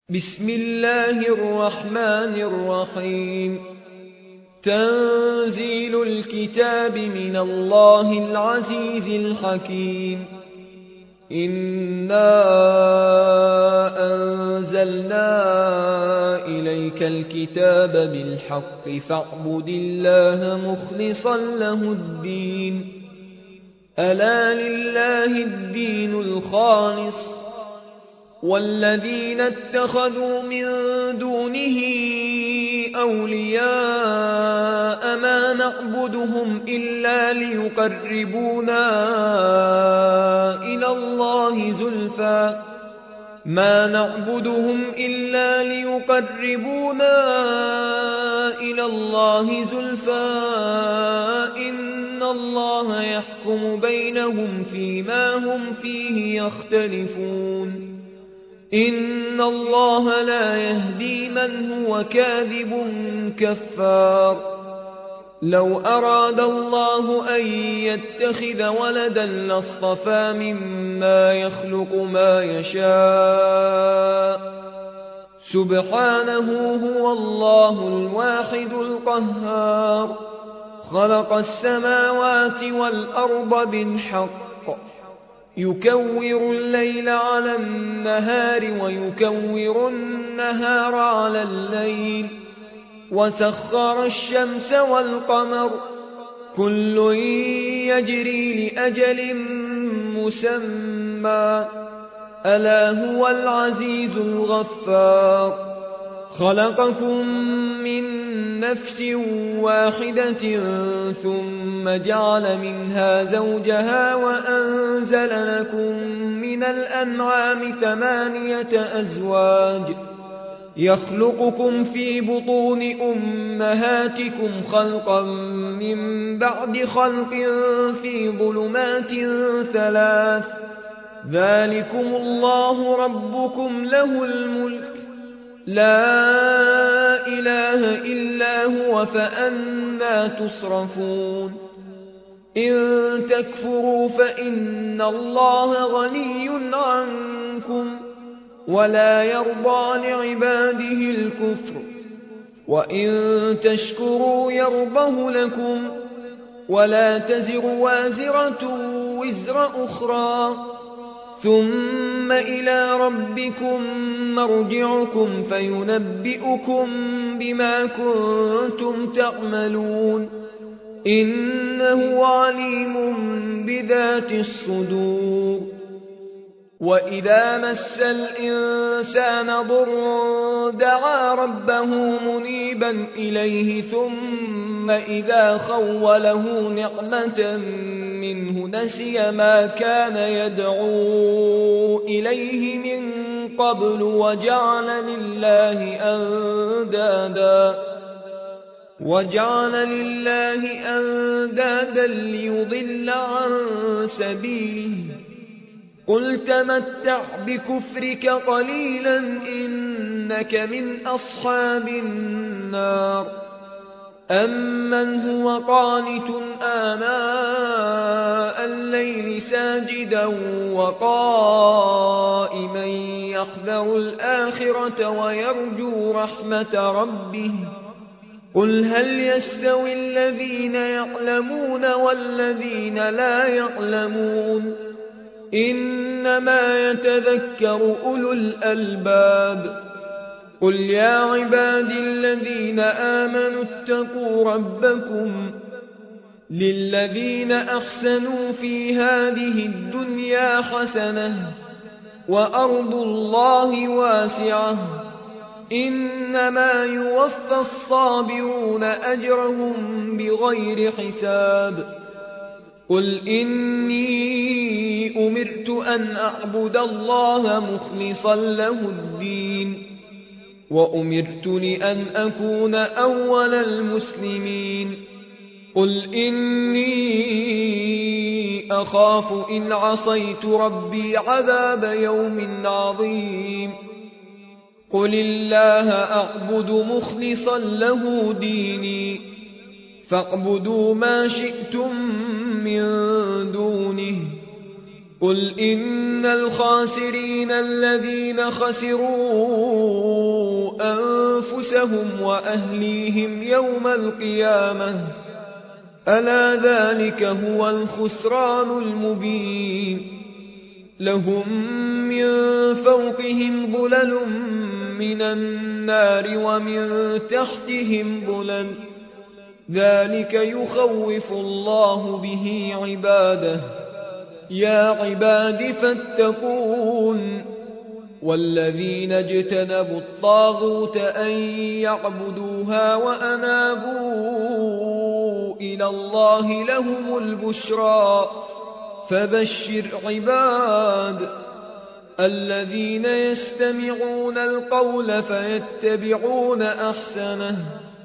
بسم الله الرحمن الرحيم. تنزيل الكتاب من الله العزيز الحكيم. إنا أنزلنا إليك الكتاب بالحق فاعبد الله مخلصا له الدين. ألا لله الدين الخالص والذين اتخذوا من دونه أولياء ما نعبدهم إلا ليقربونا إلى الله زلفى إن الله يحكم بينهم فيما هم فيه يختلفون. إن الله لا يهدي من هو كاذب كفار. لو أراد الله أن يتخذ ولدا لاصطفى مما يخلق ما يشاء سبحانه هو الله الواحد القهار. خلق السماوات والأرض بالحق يكور الليل على النهار ويكور النهار على الليل وسخر الشمس والقمر كل يجري لأجل مسمى ألا هو العزيز الغفار. خلقكم من نفس واحدة ثم جعل منها زوجها وأنزل لكم من الأنعام 8 أزواج يخلقكم في بطون أمهاتكم خلقا من بعد خلق في ظلمات 3. ذلكم الله ربكم له الملك لا إله إلا هو فأنى تصرفون. إن تكفروا فإن الله غني عنكم ولا يرضى لعباده الكفر وإن تشكروا يرضه لكم ولا تزر وازرة وزر أخرى ثم إلى ربكم مرجعكم فينبئكم بما كنتم تعملون. إنه عليم بذات الصدور. وإذا مس الإنسان ضر دعا ربه منيبا إليه ثم إذا خوله نعمة منه نسي ما كان يدعو إليه من قبل وجعل لله أندادا ليضل عن سبيله. قل تمتع بكفرك قليلا إنك من أصحاب النار. أمن هو قانت آناء الليل ساجدا وقائما يحذر الآخرة ويرجو رحمة ربه. قل هل يستوي الذين يعلمون والذين لا يعلمون إنما يتذكر أولو الألباب. قل يا عبادي الذين آمنوا اتقوا ربكم للذين أحسنوا في هذه الدنيا حسنة وأرض الله واسعة إنما يوفى الصابرون أجرهم بغير حساب. قل إني أمرت أن أعبد الله مخلصا له الدين وأمرت لأن أكون أول المسلمين. قل إني أخاف إن عصيت ربي عذاب يوم عظيم. قل الله أعبد مخلصا له ديني فاعبدوا ما شئتم من دونه. قل إن الخاسرين الذين خسروا أنفسهم وأهليهم يوم القيامة ألا ذلك هو الخسران المبين لهم من فوقهم ظلل من النار ومن تحتهم ظلل ذلك يخوف الله به عباده يا عباد فاتقون والذين اجتنبوا الطاغوت أن يعبدوها وأنابوا إلى الله لهم البشرى فبشر عباد الذين يستمعون القول فيتبعون أحسنه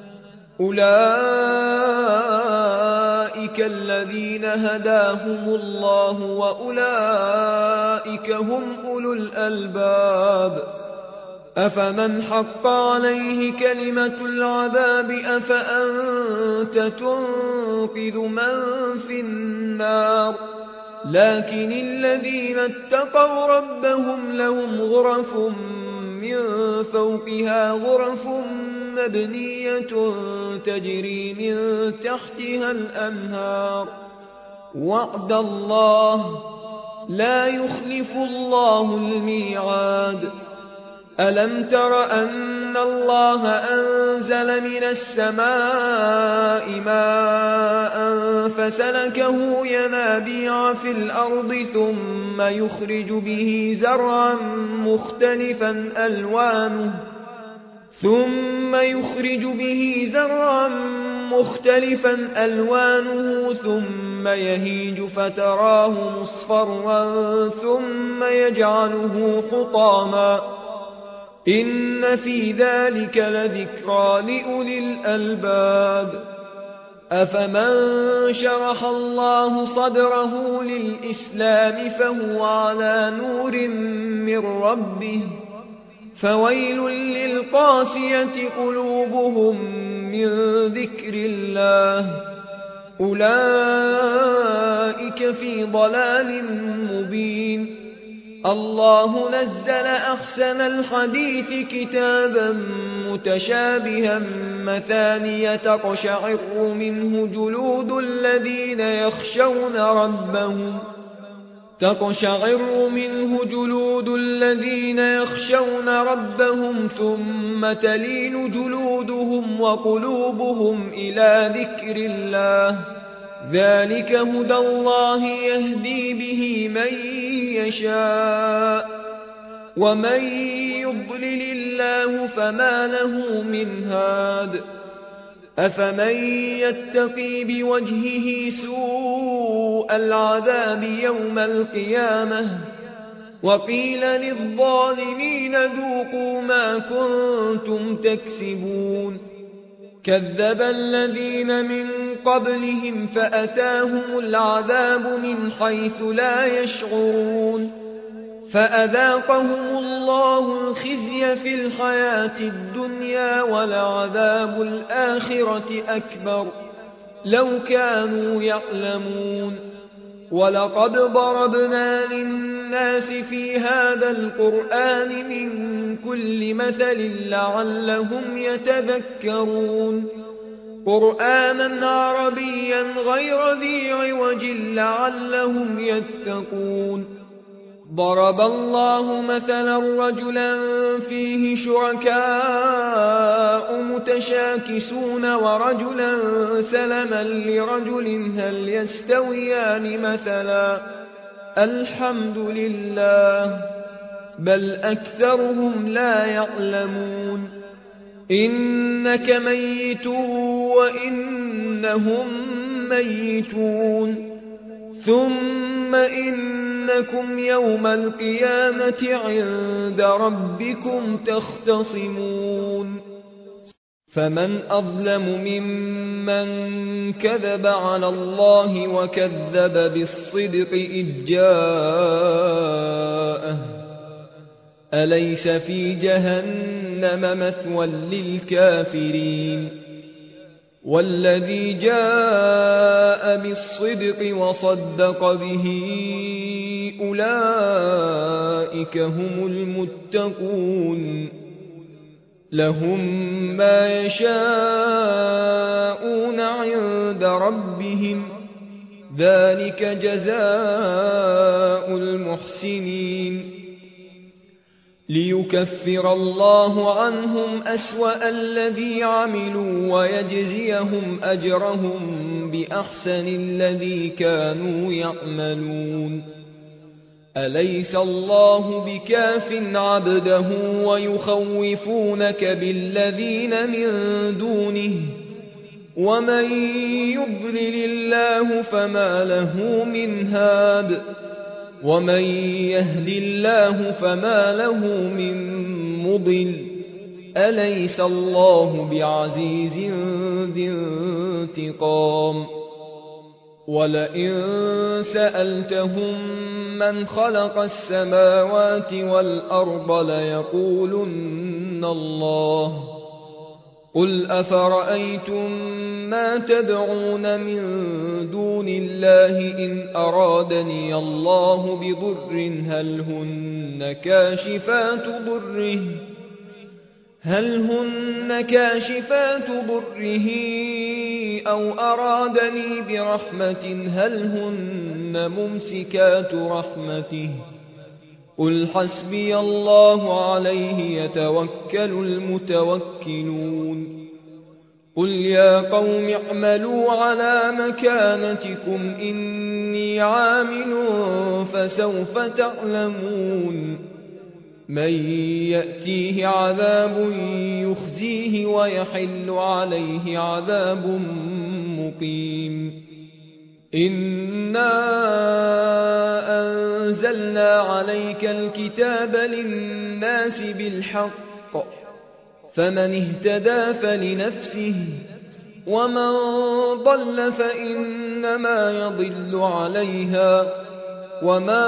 أولئك الذين هداهم الله وأولئك هم أولو الألباب أفمن حق عليه كلمة العذاب أفأنت تنقذ من في النار لكن الذين اتقوا ربهم لهم غرف من فوقها غرف مبنية تجري من تحتها الأنهار وعد الله لا يخلف الله الميعاد ألم تر أن الله أنزل من السماء ماء فسلكه ينابيع في الأرض ثم يخرج به زرعا مختلفا ألوانه ثم يهيج فتراه مصفرا ثم يجعله حطاما إن في ذلك لذكرى لأولي الألباب أفمن شرح الله صدره للإسلام فهو على نور من ربه فويل للقاسية قلوبهم من ذكر الله أولئك في ضلال مبين الله نزل أحسن الحديث كتابا متشابها مثانية تقشعر منه جلود الذين يخشون ربهم ثم تلين جلودهم وقلوبهم إلى ذكر الله ذلك هدى الله يهدي به من يشاء ومن يضلل الله فما له من هاد أفمن يتقي بوجهه سوء العذاب يوم القيامة وقيل للظالمين ذوقوا ما كنتم تكسبون كذب الذين من قبلهم فأتاهم العذاب من حيث لا يشعرون فأذاقهم الله الخزي في الحياة الدنيا ولعذاب الآخرة أكبر لو كانوا يعلمون ولقد ضربنا للناس في هذا القرآن من كل مثل لعلهم يتذكرون قرآنا عربيا غير ذي عوج لعلهم يتقون ضرب الله مثلا رجلا فيه شركاء متشاكسون ورجلا سلما لرجل هل يستويان مثلا الحمد لله بل أكثرهم لا يعلمون إنك ميت وإنهم ميتون ثم إنكم يوم القيامة عند ربكم تختصمون فمن أظلم ممن كذب على الله وكذب بالصدق إذ جاءه أليس في جهنم مثوى للكافرين والذي جاء بالصدق وصدق به أولئك هم المتقون لهم ما يشاءون عند ربهم ذلك جزاء المحسنين ليكفر الله عنهم أسوأ الذي عملوا ويجزيهم أجرهم بأحسن الذي كانوا يعملون أليس الله بكاف عبده ويخوفونك بالذين من دونه ومن يضلل الله فما له من هاد ومن يهد الله فما له من مضل أليس الله بعزيز ذي انتقام ولئن سألتهم من خلق السماوات والأرض ليقولن الله قل أفرأيتم ما تدعون من دون الله إن أرادني الله بضر هل هن كاشفات ضره أو أرادني برحمة هل هن ممسكات رحمته قل حسبي الله عليه يتوكل المتوكلون قل يا قوم اعملوا على مكانتكم إني عامل فسوف تعلمون من يأتيه عذاب يخزيه ويحل عليه عذاب مقيم إنا أنزلنا عليك الكتاب للناس بالحق فمن اهتدى فلنفسه ومن ضل فإنما يضل عليها وما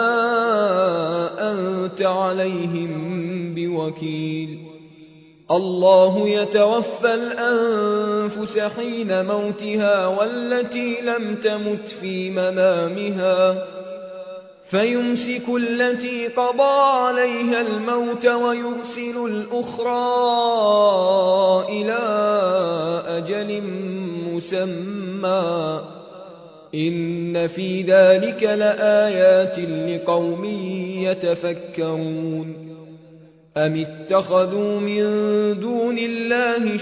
أنت عليهم بوكيل الله يتوفى الأنفس حين موتها والتي لم تمت في منامها فيمسك التي قضى عليها الموت ويرسل الأخرى إلى أجل مسمى إن في ذلك لآيات لقوم يتفكرون أم اتخذوا من دون الله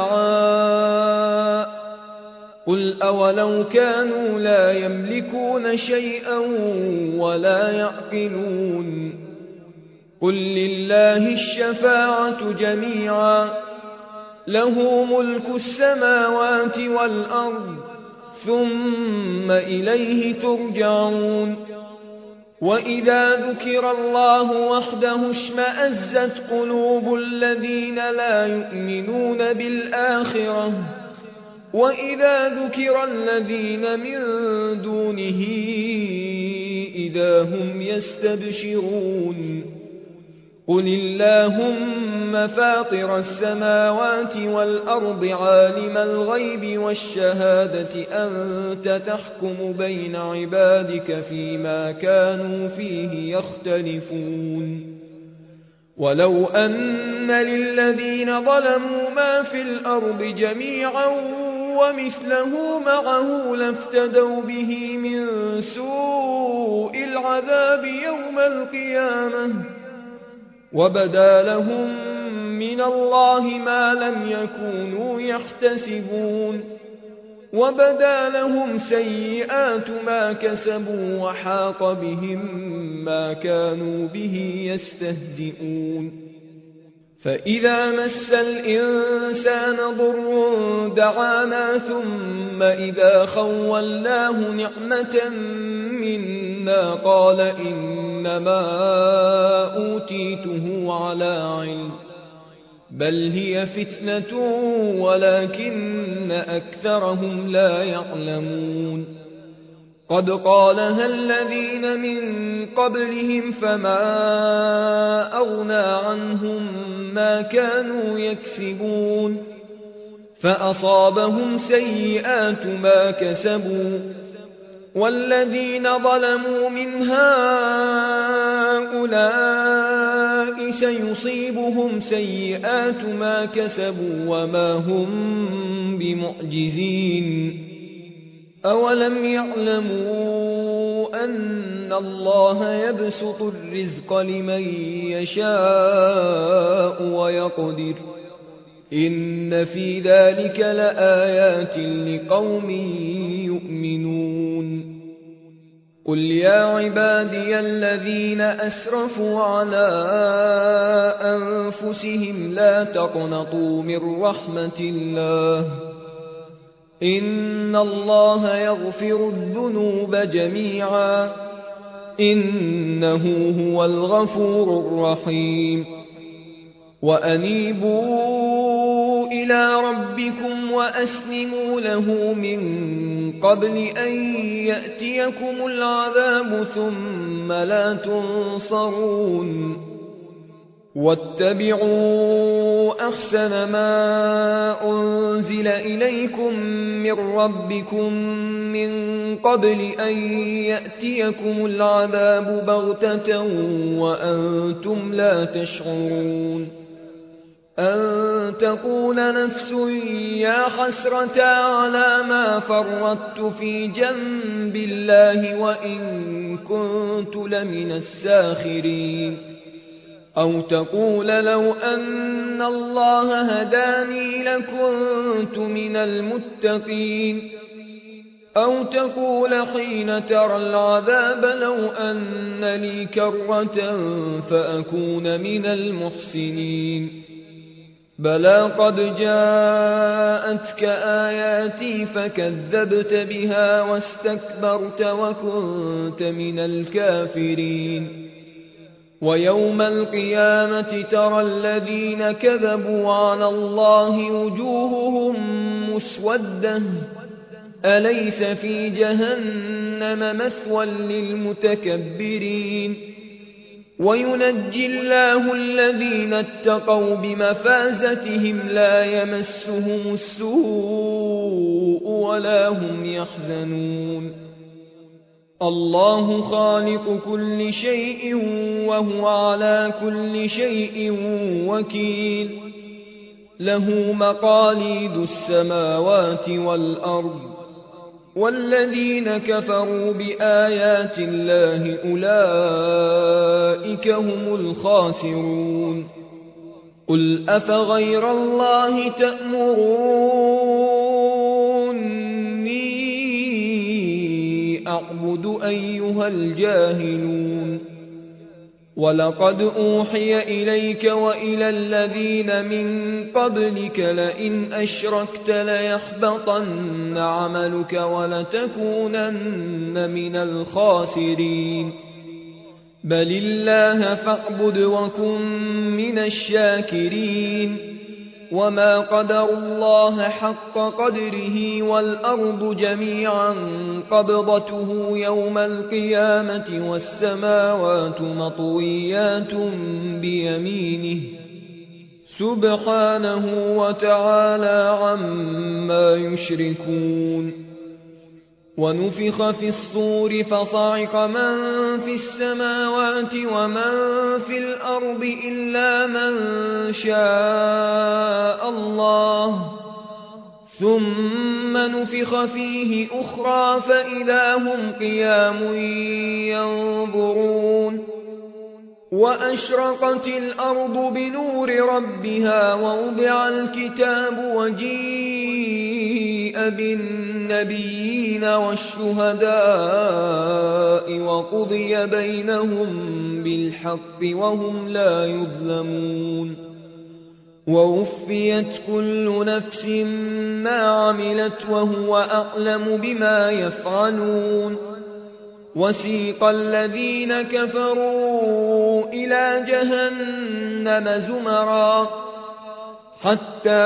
شفعاء قل أولو كانوا لا يملكون شيئا ولا يعقلون قل لله الشفاعة جميعا له ملك السماوات والأرض ثم إليه ترجعون وإذا ذكر الله وحده اشمأزت قلوب الذين لا يؤمنون بالآخرة وإذا ذكر الذين من دونه إذا هم يستبشرون قل اللهم فاطر السماوات والأرض عالم الغيب والشهادة أنت تحكم بين عبادك فيما كانوا فيه يختلفون ولو أن للذين ظلموا ما في الأرض جميعا ومثله معه لافتدوا به من سوء العذاب يوم القيامة وبدا لهم من الله ما لم يكونوا يحتسبون وبدا لهم سيئات ما كسبوا وحاق بهم ما كانوا به يستهزئون فإذا مس الإنسان ضر دعانا ثم إذا خولناه نعمة منا قال إنما أوتيته على علم بل هي فتنة ولكن أكثرهم لا يعلمون قد قالها الذين من قبلهم فما أغنى عنهم ما كانوا يكسبون فأصابهم سيئات ما كسبوا والذين ظلموا من هؤلاء سيصيبهم سيئات ما كسبوا وما هم بمعجزين أولم يعلموا أن الله يبسط الرزق لمن يشاء ويقدر إن في ذلك لآيات لقوم يؤمنون قل يا عبادي الذين أسرفوا على أنفسهم لا تقنطوا من رحمة الله إن الله يغفر الذنوب جميعا إنه هو الغفور الرحيم وأنيبوا إلى ربكم وأسلموا له من قبل أن يأتيكم العذاب ثم لا تنصرون واتبعوا أحسن ما أنزل إليكم من ربكم من قبل أن يأتيكم العذاب بغتة وأنتم لا تشعرون أن تقول نفس يا حسرة على ما فرطت في جنب الله وإن كنت لمن الساخرين أو تقول لو أن الله هداني لكنت من المتقين أو تقول حين ترى العذاب لو أن لي كرة فأكون من المحسنين بلى قد جاءتك آياتي فكذبت بها واستكبرت وكنت من الكافرين ويوم القيامة ترى الذين كذبوا على الله وجوههم مسودة أليس في جهنم مثوى للمتكبرين وينجي الله الذين اتقوا بمفازتهم لا يمسهم السوء ولا هم يحزنون الله خالق كل شيء وهو على كل شيء وكيل له مقاليد السماوات والأرض والذين كفروا بآيات الله أولئك هم الخاسرون قل أفغير الله تأمروني أعبد أيها الجاهلون ولقد أوحي إليك وإلى الذين من قبلك لئن أشركت ليحبطن عملك ولتكونن من الخاسرين بل الله فاعبد وكن من الشاكرين وما قدروا الله حق قدره والأرض جميعا قبضته يوم القيامة والسماوات مطويات بيمينه سبحانه وتعالى عما يشركون ونفخ في الصور فصعق من في السماوات ومن في الأرض إلا من شاء الله ثم نفخ فيه أخرى فإذا هم قيام ينظرون وأشرقت الأرض بنور ربها ووضع الكتاب وجيء بالنبيين والشهداء وقضي بينهم بالحق وهم لا يظلمون ووفيت كل نفس ما عملت وهو أعلم بما يفعلون وسيق الذين كفروا إلى جهنم زمرا حتى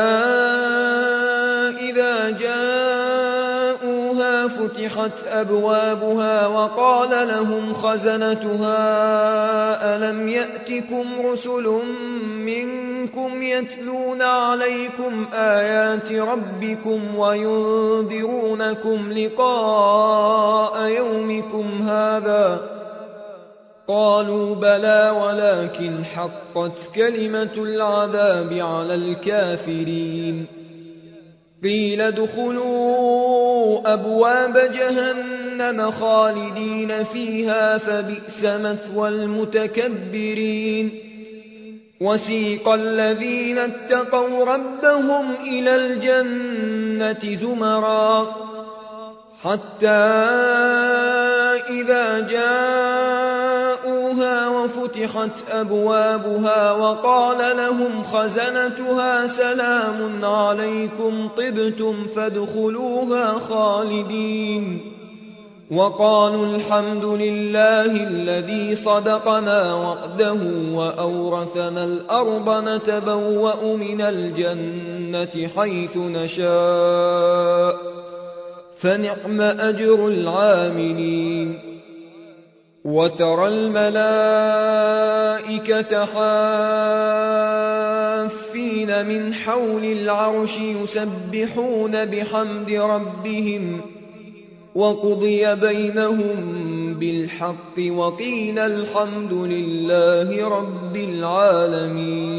إذا جاءوها فتحت أبوابها وقال لهم خزنتها ألم يأتكم رسل منكم يتلون عليكم آيات ربكم وينذرونكم لقاء يومكم هذا قالوا بلى ولكن حقت كلمة العذاب على الكافرين قيل ادخلوا أبواب جهنم خالدين فيها فبئس مثوى المتكبرين وسيق الذين اتقوا ربهم إلى الجنة زمرا حتى إذا جاءوها وفتحت أبوابها وقال لهم خزنتها سلام عليكم طبتم فادخلوها خالدين وقالوا الحمد لله الذي صدقنا وعده وأورثنا الأرض نتبوأ من الجنة حيث نشاء فنعم أجر العاملين وترى الملائكة حافين من حول العرش يسبحون بحمد ربهم وقضي بينهم بالحق وقيل الحمد لله رب العالمين